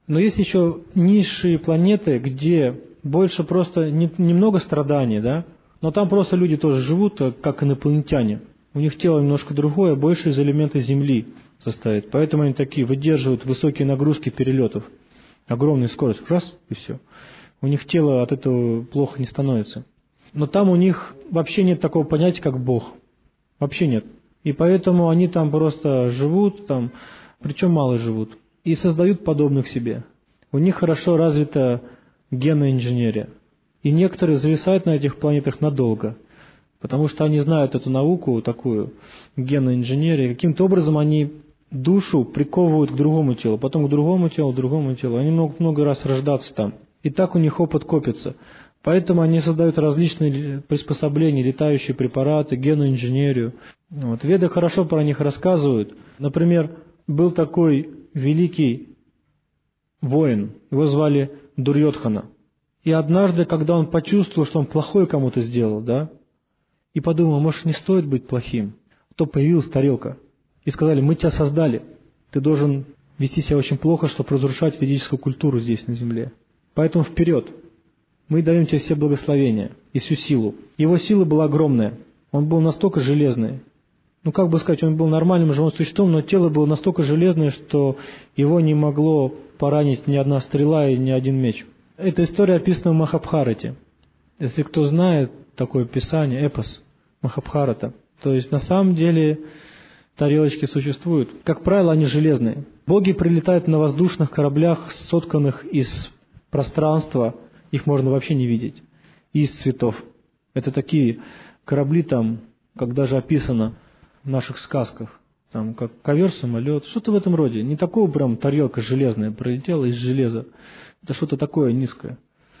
Но есть еще низшие планеты, где больше просто немного страданий, да? Но там просто люди тоже живут, как инопланетяне. У них тело немножко другое, больше из элементов Земли состоит. Поэтому они такие выдерживают высокие нагрузки перелетов. Огромная скорость. Раз, и все. У них тело от этого плохо не становится. Но там у них вообще нет такого понятия, как Бог. Вообще нет. И поэтому они там просто живут, там, причем мало живут. И создают подобных себе. У них хорошо развита генная инженерия. И некоторые зависают на этих планетах надолго. Потому что они знают эту науку, такую генную инженерию. Каким-то образом они душу приковывают к другому телу, потом к другому телу, к другому телу. Они могут много раз рождаться там. И так у них опыт копится. Поэтому они создают различные приспособления, летающие препараты, генную инженерию. Вот. Веды хорошо про них рассказывают. Например, был такой великий воин, его звали Дурьодхана. И однажды, когда он почувствовал, что он плохое кому-то сделал, да, и подумал, может, не стоит быть плохим, то появилась тарелка. И сказали, мы тебя создали, ты должен вести себя очень плохо, чтобы разрушать ведическую культуру здесь, на земле. Поэтому вперед, мы даем тебе все благословения и всю силу. Его сила была огромная, он был настолько железный. Ну, как бы сказать, он был нормальным живым существом, но тело было настолько железное, что его не могло поранить ни одна стрела и ни один меч. Эта история описана в Махабхарате. Если кто знает такое писание, эпос Махабхарата, то есть на самом деле тарелочки существуют. Как правило, они железные. Боги прилетают на воздушных кораблях, сотканных из пространства, их можно вообще не видеть, и из цветов. Это такие корабли там, как даже описано в наших сказках, там как ковер-самолет, что-то в этом роде. Не такого прям тарелка железная прилетела из железа. Это что-то такое низкое.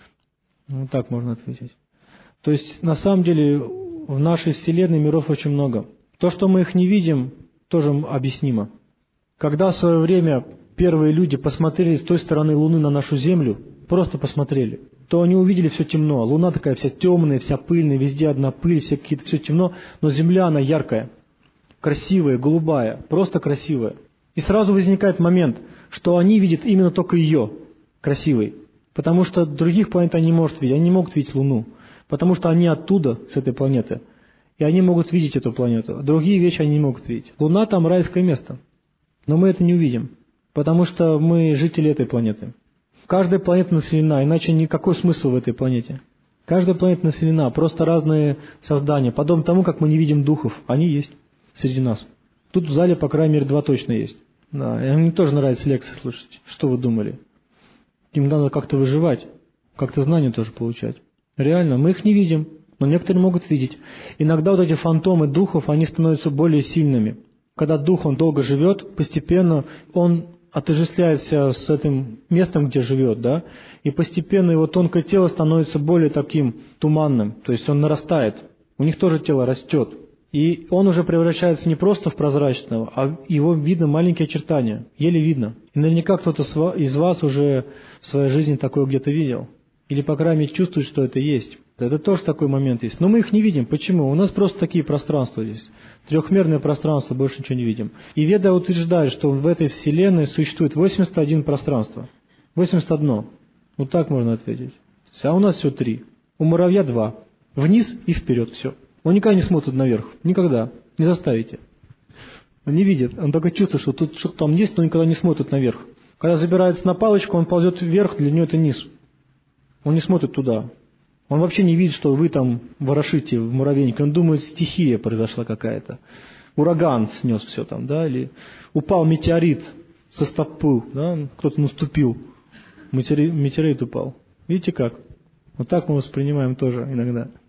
Вот так можно ответить. То есть, на самом деле, в нашей Вселенной миров очень много. То, что мы их не видим, тоже объяснимо. Когда в свое время первые люди посмотрели с той стороны Луны на нашу Землю, просто посмотрели, то они увидели все темно. Луна такая вся темная, вся пыльная, везде одна пыль, все какие-то, все темно, но Земля, она яркая, красивая, голубая, просто красивая. И сразу возникает момент, что они видят именно только ее, красивой. Потому что других планет они не могут видеть, они не могут видеть Луну. Потому что они оттуда, с этой планеты, и они могут видеть эту планету. Другие вещи они не могут видеть. Луна там райское место, но мы это не увидим, потому что мы жители этой планеты. Каждая планета населена, иначе никакой смысл в этой планете. Каждая планета населена, просто разные создания. Подобно тому, как мы не видим духов, они есть среди нас. Тут в зале, по крайней мере, 2 точно есть. Да, и мне тоже нравится лекции слушать. Что вы думали? Им надо как-то выживать, как-то знания тоже получать. Реально, мы их не видим, но некоторые могут видеть. Иногда вот эти фантомы духов, они становятся более сильными. Когда дух, он долго живет, постепенно он отождествляется с этим местом, где живет, да, и постепенно его тонкое тело становится более таким туманным, то есть он нарастает. У них тоже тело растет. И он уже превращается не просто в прозрачного, а его видно маленькие очертания, еле видно. И наверняка кто-то из вас уже в своей жизни такое где-то видел. Или, по крайней мере, чувствует, что это есть. Это тоже такой момент есть. Но мы их не видим. Почему? У нас просто такие пространства здесь. Трехмерное пространство, больше ничего не видим. И Веда утверждает, что в этой Вселенной существует 81 пространства. 81. Вот так можно ответить. А у нас все 3. У муравья 2. Вниз и вперед. Все. Он никогда не смотрит наверх. Никогда. Не заставите. Он не видит. Он только чувствует, что тут что-то там есть, но никогда не смотрит наверх. Когда забирается на палочку, он ползет вверх, для него это низ. Он не смотрит туда. Он вообще не видит, что вы там ворошите в муравейнике. Он думает, стихия произошла какая-то. Ураган снес все там, да, или упал метеорит со стопы, да, кто-то наступил. Метеорит упал. Видите как? Вот так мы воспринимаем тоже иногда.